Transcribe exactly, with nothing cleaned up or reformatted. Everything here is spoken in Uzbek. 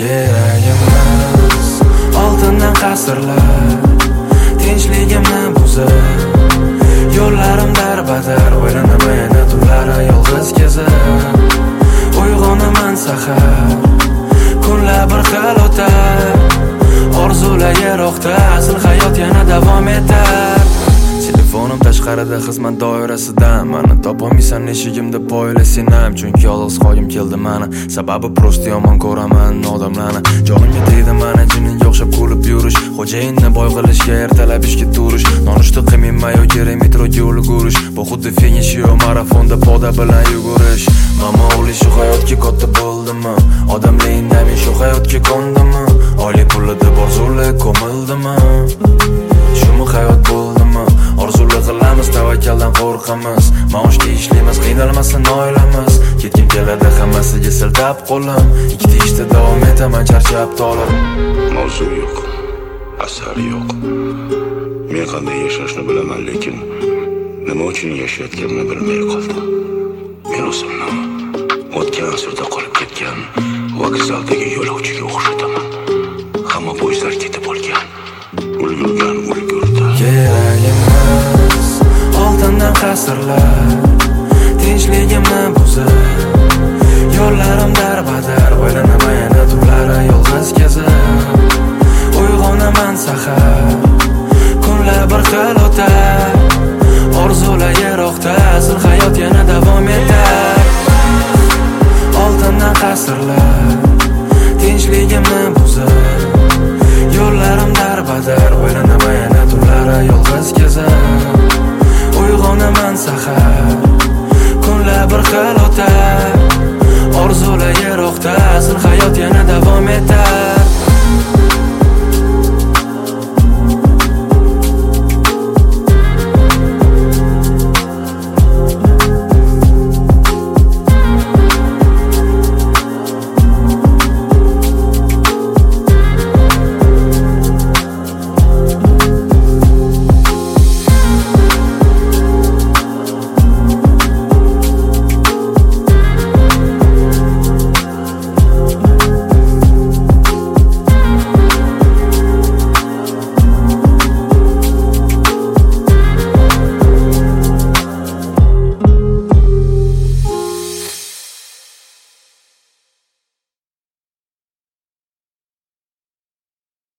Keragimiz oltindan qasrlar, tinchligimni buzib, yo'llarim darbadar, o'ylanamayana tunlari yolg'iz kezib, uyg'onaman sahar, kunlar bir xil o'tar, orzular yiroqda, asl hayot yana davom etar. Telefonim tashqarida xizmat doirasida, mani topolmaysan eshigimda poyla senam, chunki yolg'iz qo'yim keldi mani, sababi prosta yomon ko'raman odamlarni. Jonimga tegdi mana jinning o'xshab kulib yurish, xo'jayinni boy qilishga ertalab ishga turish, nonushta qilmayman kerak metroga ulgurish, bu xuddi finish yo marafonda poda bilan yugurish. Mama o'g'li shu hayotga katta bo'ldimi, odamlar indamay shu hayotga kondimi, oylik pulida borzuli ko'mildimi, shumi hayot bo'ldimi? Orzular qilamiz, tavakkaldan qo'rqamiz, maoshga ishlaymiz, qiynalmasin oilamiz, ketgim keladi hammasiga siltab qo'lim, ikkita ishda davom etaman charchab tolib. Mavzu yo'q, asar yo'q, men qanday yashashni bilaman, lekin nima uchun yashayotganimni bilmay qoldim. Men o'zimni o'tgan asrda qolib ketgan vokzaldagi yo'lovchiga o'xshataman. Hamma poyezdlar ketib olgan, ulgurgan ulgurdi. Keragimiz oltindan qasrlar, tinchligimni buzib, yo'llarim darbadar, o'ylanamayana tunlari yolg'iz kezib, uyg'onaman sahar, kunlar bir xil o'tar, orzular yiroqda, asl hayot yana davom etar. Oltindan qasrlar, tinchligimni buzib, yo'llarim darbadar, o'ylanamayana tunlari yolg'iz kezib, uyg'onaman sahar, kunlar bir xil o'tar, orzular yiroqda, asl hayot yana davom etar.